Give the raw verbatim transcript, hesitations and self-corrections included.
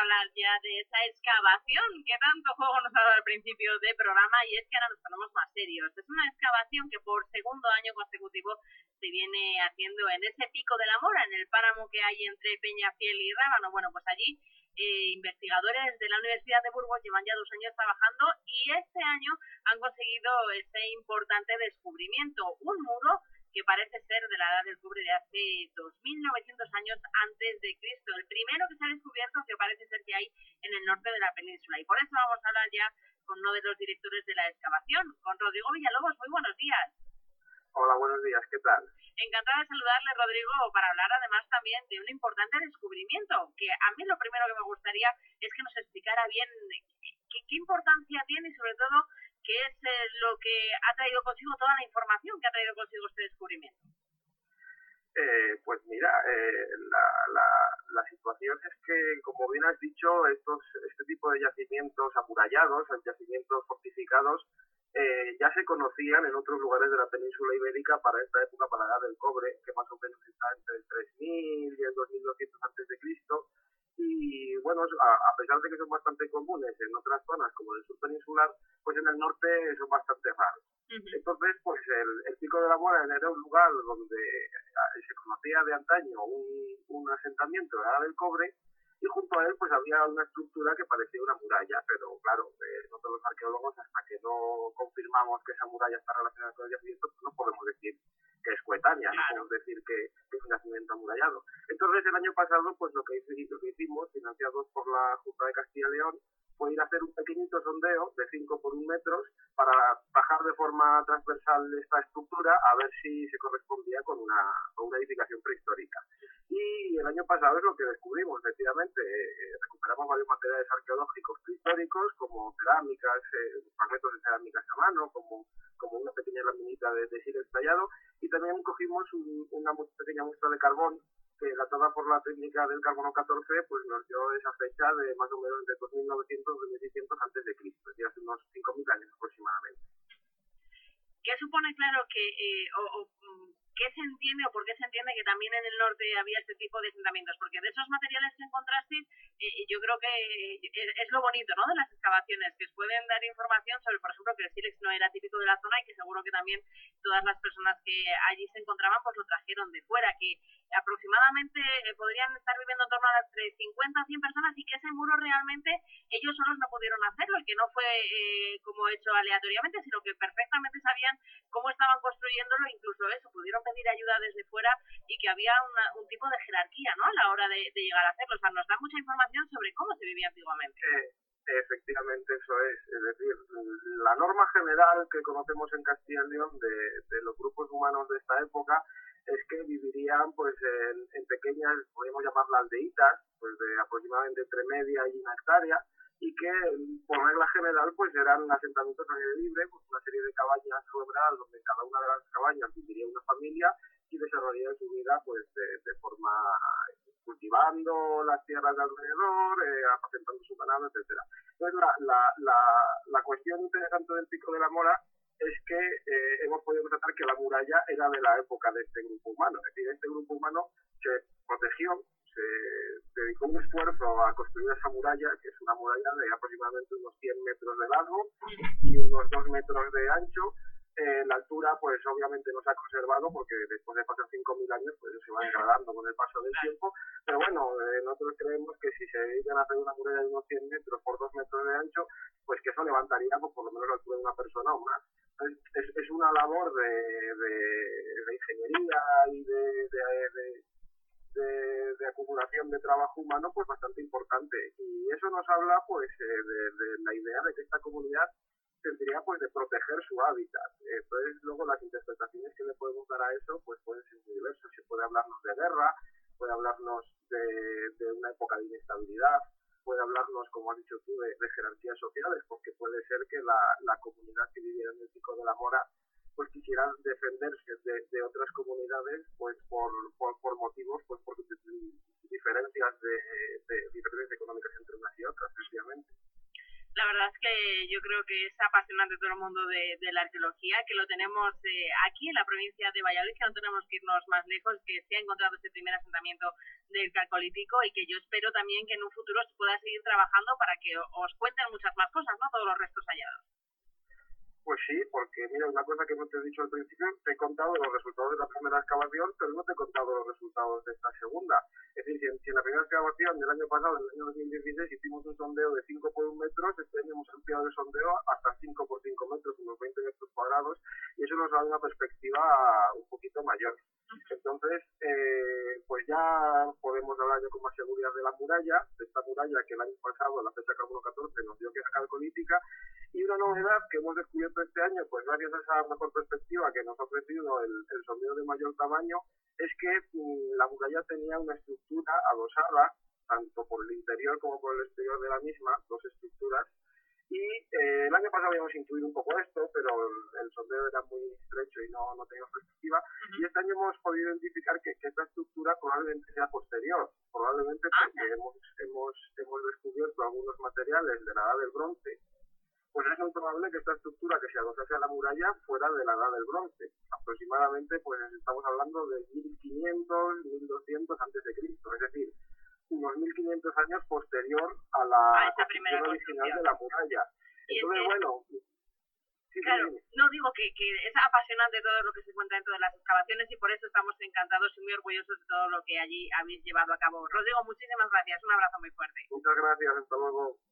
hablar ya de esa excavación que tanto juego nos ha dado al principio del programa, y es que ahora nos ponemos más serios. Es una excavación que por segundo año consecutivo se viene haciendo en ese pico de la Mora, en el páramo que hay entre Peñafiel y Rábano. Bueno, pues allí eh, investigadores de la Universidad de Burgos llevan ya dos años trabajando y este año han conseguido ese importante descubrimiento, un muro que parece ser de la edad del cobre de hace dos mil novecientos años antes de Cristo, el primero que se ha descubierto que parece ser que hay en el norte de la península. Y por eso vamos a hablar ya con uno de los directores de la excavación, con Rodrigo Villalobos. Muy buenos días. Hola, buenos días, ¿qué tal? Encantada de saludarle, Rodrigo, para hablar además también de un importante descubrimiento, que a mí lo primero que me gustaría es que nos explicara bien qué, qué importancia tiene y sobre todo qué es eh, lo que ha traído consigo, toda la información que ha traído consigo este descubrimiento. Eh, pues mira, eh, la, la, la situación es que, como bien has dicho, estos, este tipo de yacimientos amurallados, yacimientos fortificados, eh, ya se conocían en otros lugares de la península ibérica para esta época, para la edad del cobre, que más o menos está entre el tres mil y el dos mil doscientos antes de Cristo. Y bueno, a, a pesar de que son bastante comunes en otras zonas como el sur peninsular, pues en el norte son bastante raros. Uh-huh. Entonces, pues el, el Pico de la Mora era un lugar donde se conocía de antaño un, un asentamiento de la edad del cobre, y junto a él pues había una estructura que parecía una muralla, pero claro, eh, nosotros los arqueólogos, hasta que no confirmamos que esa muralla está relacionada con el yacimiento, pues no podemos decir que es coetánea, claro. No podemos decir que, que es un yacimiento amurallado. Entonces el año pasado pues lo que, lo que hicimos, financiados por la Junta de Castilla y León, fue ir a hacer un pequeñito sondeo de cinco por un metros para bajar de forma transversal esta estructura a ver si se correspondía con una, con una edificación prehistórica. Y el año pasado es lo que descubrimos, efectivamente, eh, recuperamos varios materiales arqueológicos prehistóricos, como cerámicas, eh, fragmentos de cerámicas a mano, como, como una pequeña laminita de, de sílex tallado, y también cogimos un, una pequeña muestra de carbón, que datada por la técnica del carbono catorce, pues nos dio esa fecha de más o menos de dos mil novecientos a dos mil seiscientos antes de Cristo, es decir, hace unos cinco mil años aproximadamente. ¿Qué supone, claro, que eh, o, o qué se entiende o por qué se entiende que también en el norte había este tipo de asentamientos? Porque de esos materiales que encontraste, eh, yo creo que es, es lo bonito, ¿no?, de las excavaciones, que os pueden dar información sobre, por ejemplo, que el sílex no era típico de la zona y que seguro que también todas las personas que allí se encontraban pues lo trajeron de fuera, que aproximadamente eh, podrían estar viviendo en torno a entre cincuenta a cien personas, y que ese muro realmente ellos solos no pudieron hacerlo, y que no fue eh, como hecho aleatoriamente, sino que perfectamente sabían cómo estaban construyéndolo, incluso eso, pudieron pedir ayuda desde fuera, y que había una, un tipo de jerarquía, ¿no?, a la hora de, de llegar a hacerlo. O sea, nos da mucha información sobre cómo se vivía antiguamente. Eh, efectivamente, eso es. Es decir, la norma general que conocemos en Castilla y León de, de los grupos humanos de esta época es que vivirían pues en, en pequeñas, podríamos llamarlas aldeitas, pues de aproximadamente entre media y una hectárea, y que por regla general pues eran asentamientos al aire libre, pues una serie de cabañas rural donde en cada una de las cabañas viviría una familia y desarrollaría su vida pues de, de forma cultivando las tierras de alrededor, eh, apacentando su ganado, etcétera. Entonces la, la, la, la cuestión interesante del Pico de la Mora es que eh, hemos podido constatar que la muralla era de la época de este grupo humano, es decir, este grupo humano se protegió, se dedicó un esfuerzo a construir esa muralla, que es una muralla de aproximadamente unos cien metros de largo y unos dos metros de ancho. Eh, la altura pues obviamente no se ha conservado porque después de pasar cinco mil años pues se va degradando con el paso del tiempo, pero bueno, eh, nosotros creemos que si se iban a hacer una muralla de unos cien metros por dos metros de ancho, pues que eso levantaría pues, por lo menos la altura de una persona o más. Entonces, es, es una labor de, de, de ingeniería y de, de, de, de, de acumulación de trabajo humano pues bastante importante, y eso nos habla pues eh, de, de la idea de que esta comunidad tendría pues de proteger su hábitat. Entonces luego las interpretaciones que le podemos dar a eso pues pueden ser muy diversas. Se puede hablarnos de guerra, puede hablarnos de, de una época de inestabilidad, puede hablarnos, como has dicho tú, de, de jerarquías sociales, porque puede ser que la, la comunidad que viviera en el Pico de la Mora pues quisieran defenderse de, de otras comunidades pues por, por, por motivos, pues por diferencias de, de diferencias económicas entre unas y otras, efectivamente. La verdad es que yo creo que es apasionante todo el mundo de, de la arqueología, que lo tenemos eh, aquí en la provincia de Valladolid, que no tenemos que irnos más lejos, que se ha encontrado este primer asentamiento del Calcolítico y que yo espero también que en un futuro se pueda seguir trabajando para que os cuenten muchas más cosas, ¿no? Todos los restos hallados. Pues sí, porque mira, una cosa que no te he dicho al principio, te he contado los resultados de la primera excavación, pero no te he contado los resultados de esta segunda. Es decir, si en, si en la primera excavación del año pasado, en el año dos mil dieciséis, hicimos un sondeo de cinco por un metro, este año hemos ampliado el sondeo hasta cinco por cinco metros, unos veinte metros cuadrados, y eso nos da una perspectiva un poquito mayor. Entonces, eh, pues ya podemos hablar ya con más seguridad de la muralla, de esta muralla que el año pasado, la fecha carbono catorce, nos dio que era calcolítica, y una novedad que hemos descubierto este año, pues gracias a esa mejor perspectiva que nos ha ofrecido el, el sondeo de mayor tamaño, es que mmm, la muralla tenía una estructura adosada, tanto por el interior como por el exterior de la misma, dos estructuras, y eh, el año pasado habíamos intuido un poco esto, pero el, el sondeo era muy estrecho y no, no teníamos perspectiva, uh-huh. Y este año hemos podido identificar que, que esta estructura probablemente sea posterior, probablemente porque uh-huh. hemos, hemos, hemos descubierto algunos materiales de la edad del bronce, pues es muy probable que esta estructura que se adosase a la muralla fuera de la edad del bronce. Aproximadamente, pues estamos hablando de mil quinientos, mil doscientos antes de Cristo, es decir, unos mil quinientos años posterior a la a construcción original de la muralla. Entonces, que, bueno... Sí, claro, sí, no digo que, que es apasionante todo lo que se cuenta dentro de las excavaciones y por eso estamos encantados y muy orgullosos de todo lo que allí habéis llevado a cabo. Rodrigo, muchísimas gracias, un abrazo muy fuerte. Muchas gracias, hasta luego.